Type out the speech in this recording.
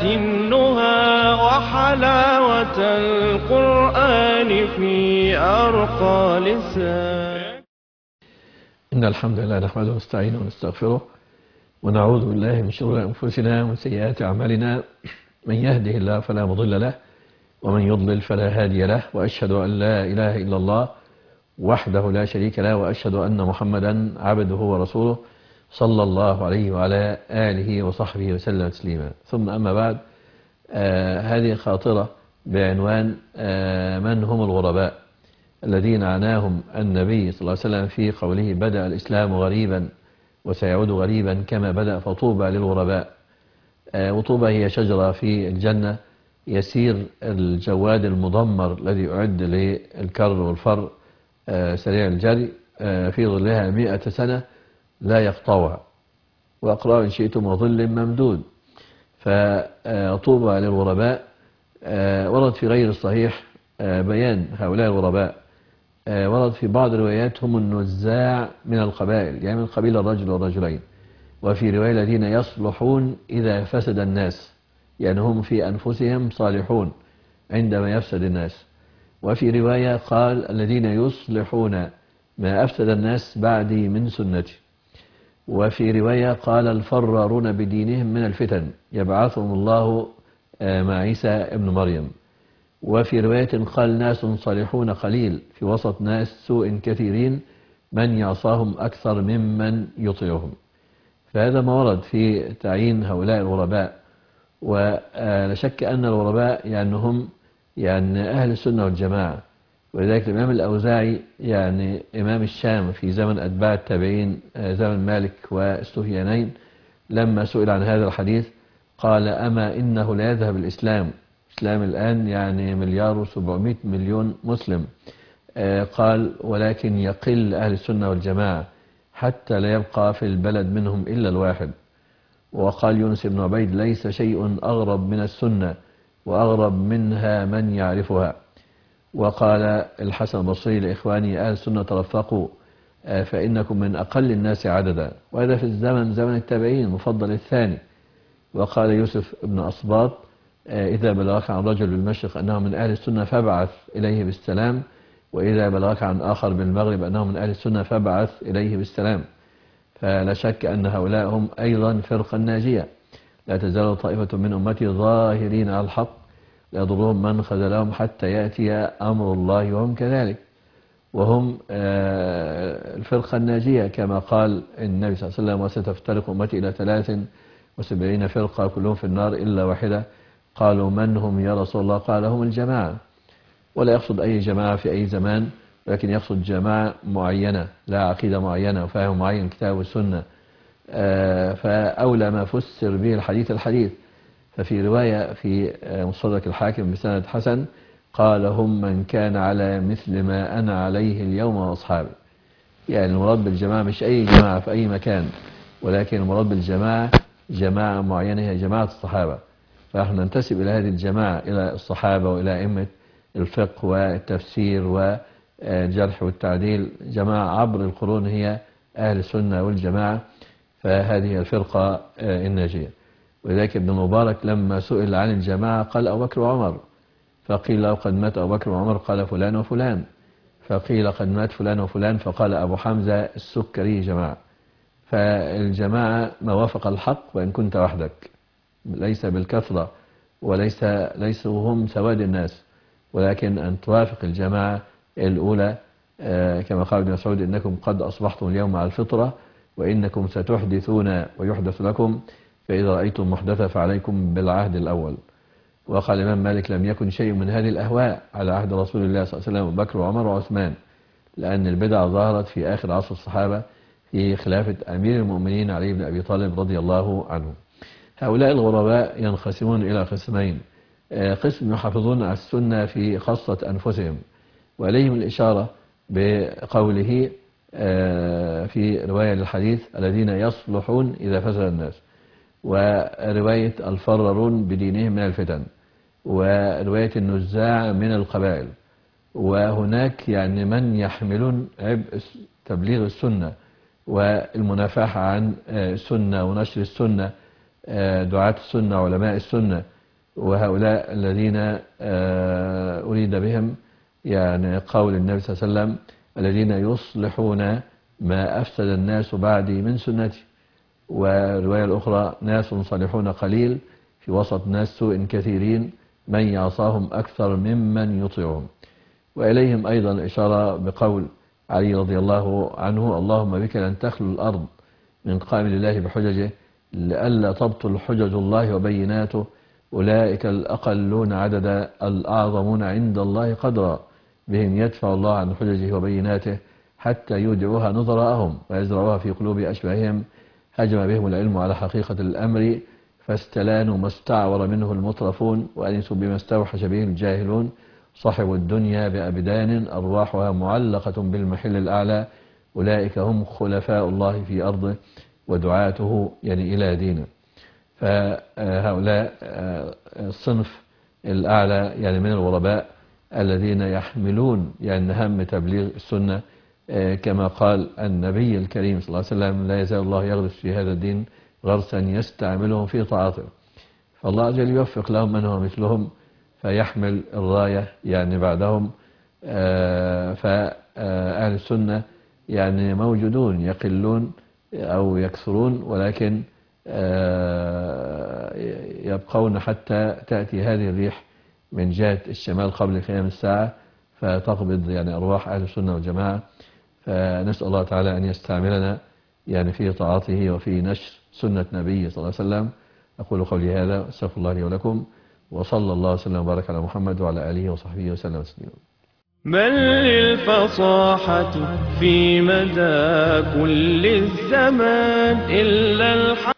النهى وحلاوة القرآن في أرقى لسان. إن الحمد لله نحمده ونستعينه ونستغفره ونعوذ بالله من شرور أنفسنا ومن سيئات أعمالنا. من يهده الله فلا مضل له ومن يضلل فلا هادي له، وأشهد أن لا إله إلا الله وحده لا شريك له، وأشهد أن محمدا عبده ورسوله صلى الله عليه وعلى آله وصحبه وسلم تسليما. ثم أما بعد، هذه خاطرة بعنوان من هم الغرباء الذين عناهم النبي صلى الله عليه وسلم في قوله: بدأ الإسلام غريبا وسيعود غريبا كما بدأ فطوبى للغرباء. وطوبى هي شجرة في الجنة يسير الجواد المضمر الذي أعد للكر والفر سريع الجري في ظلها 100 سنة لا يقطعها، وأقرأ إن شئتم وظل ممدود. فطوبى للغرباء. ورد في غير الصحيح بيان هؤلاء الغرباء. ورد في بعض الروايات هم النزاع من القبائل، يعني من قبيل الرجل والرجلين. وفي رواية الذين يصلحون إذا فسد الناس، يعني هم في أنفسهم صالحون عندما يفسد الناس. وفي رواية قال: الذين يصلحون ما أفسد الناس بعدي من سنتي. وفي رواية قال: الفرارون بدينهم من الفتن يبعثهم الله مع عيسى ابن مريم. وفي رواية قال: ناس صالحون قليل في وسط ناس سوء كثيرين من يعصاهم أكثر ممن يطيعهم. فهذا ما ورد في تعيين هؤلاء الغرباء. ولا شك أن الغرباء يعني هم يعني أهل السنة والجماعة. ولذلك الإمام الأوزاعي يعني إمام الشام في زمن أتباع التابعين، زمن مالك والسفيانين، لما سئل عن هذا الحديث قال: أما إنه لا يذهب الإسلام الآن يعني 1,700,000,000 مسلم. قال: ولكن يقل أهل السنة والجماعة حتى لا يبقى في البلد منهم إلا الواحد. وقال يونس بن عبيد: ليس شيء أغرب من السنة وأغرب منها من يعرفها. وقال الحسن البصري لإخواني أهل السنة: ترفقوا فإنكم من أقل الناس عددا. وهذا في زمن التابعين المفضل الثاني. وقال يوسف بن أصباط: إذا بلغك عن رجل بالمشرق أنه من أهل السنة فابعث إليه بالسلام، وإذا بلغك عن آخر بالمغرب أنه من أهل السنة فابعث إليه بالسلام. فلا شك أن هؤلاء هم أيضا فرقة ناجية. لا تزال طائفة من أمتي ظاهرين على الحق لا يضرهم من خذلهم حتى يأتي أمر الله وهم كذلك. وهم الفرقة الناجية كما قال النبي صلى الله عليه وسلم: وستفترق أمتي إلى 73 فرقة كلهم في النار إلا واحدة. قالوا: من هم يا رسول الله؟ قال: هم الجماعة. ولا يقصد أي جماعة في أي زمان، لكن يقصد جماعة معينة، لا عقيدة معينة وفهم معين الكتاب والسنة. فأولى ما فسر به الحديث. ففي رواية في مصدرك الحاكم بسند حسن قال: هم من كان على مثل ما أنا عليه اليوم وأصحابي. يعني المراد بالجماعة مش أي جماعة في أي مكان، ولكن المراد بالجماعة جماعة معينة هي جماعة الصحابة. فنحن ننتسب إلى هذه الجماعة، إلى الصحابة وإلى أئمة الفقه والتفسير والجرح والتعديل. جماعة عبر القرون هي أهل السنة والجماعة. فهذه الفرقة الناجية. ولذلك ابن مبارك لما سئل عن الجماعة قال: أبو بكر وعمر. فقيل له: قد مات أبو بكر وعمر؟ قال: فلان وفلان. فقيل: قد مات فلان وفلان؟ فقال أبو حمزة السكري جماعة. فالجماعة ما وافق الحق وإن كنت وحدك، ليس بالكثرة ليسوا هم سواد الناس، ولكن أن توافق الجماعة الأولى. كما قال ابن مسعود: إنكم قد أصبحتم اليوم على الفطرة وإنكم ستحدثون ويحدث لكم، فإذا رأيتم محدثة فعليكم بالعهد الأول. وقال الإمام مالك: لم يكن شيء من هذه الأهواء على عهد رسول الله صلى الله عليه وسلم أبو بكر وعمر وعثمان، لأن البدع ظهرت في آخر عصر الصحابة في خلافة أمير المؤمنين علي بن أبي طالب رضي الله عنه. هؤلاء الغرباء ينقسمون إلى قسمين: قسم يحافظون على السنة في خاصة أنفسهم، وإليهم الإشارة بقوله في رواية للحديث: الذين يصلحون إذا فسد الناس. ورواية الفرارون بدينهم من الفتن، ورواية النزاع من القبائل. وهناك يعني من يحملون عبء تبليغ السنة والمنافحة عن السنة ونشر السنة دعاة السنة علماء السنة، وهؤلاء الذين أريد بهم يعني قول النبي صلى الله عليه وسلم الذين يصلحون ما أفسد الناس بعدي من سنتي. والرواية الأخرى ناس صالحون قليل في وسط ناس سوء كثيرين من يعصاهم أكثر ممن يطيعهم. وإليهم أيضا الإشارة بقول علي رضي الله عنه اللهم بك لن تخلو الأرض من قائم لله بحججه لئلا تبطل حجج الله وبيناته أولئك الأقلون عددا الأعظمون عند الله قدرا بهم يدفع الله عن حججه وبيناته حتى يودعوها نظراءهم ويزرعوها في قلوب أشباههم هجم بهم العلم على حقيقة الأمر فاستلانوا ما استعور منه المطرفون وأنسوا بما استوحش به الجاهلون صاحب الدنيا بأبدان أرواحها معلقة بالمحل الأعلى أولئك هم خلفاء الله في أرضه ودعاته يعني إلى دينه. فهؤلاء الصنف الأعلى يعني من الغرباء الذين يحملون يعني هم تبليغ السنة، كما قال النبي الكريم صلى الله عليه وسلم لا يزال الله يغرس في هذا الدين غرسا يستعملهم في طاعته. فالله عز وجل يوفق لهم من هو مثلهم فيحمل الراية يعني بعدهم. فأهل السنة يعني موجودون يقلون أو يكثرون، ولكن يبقون حتى تأتي هذه الريح من جهة الشمال قبل قيام الساعة فتقبض يعني أرواح أهل السنة والجماعة. فنسأل الله تعالى أن يستعملنا يعني في طاعته وفي نشر سنة نبيه صلى الله عليه وسلم. أقول قولي هذا أستغفر الله لي ولكم، وصلى الله وسلم وبارك على محمد وعلى آله وصحبه وسلم تسليما. من للفصاحة في مدى كل الزمان إلا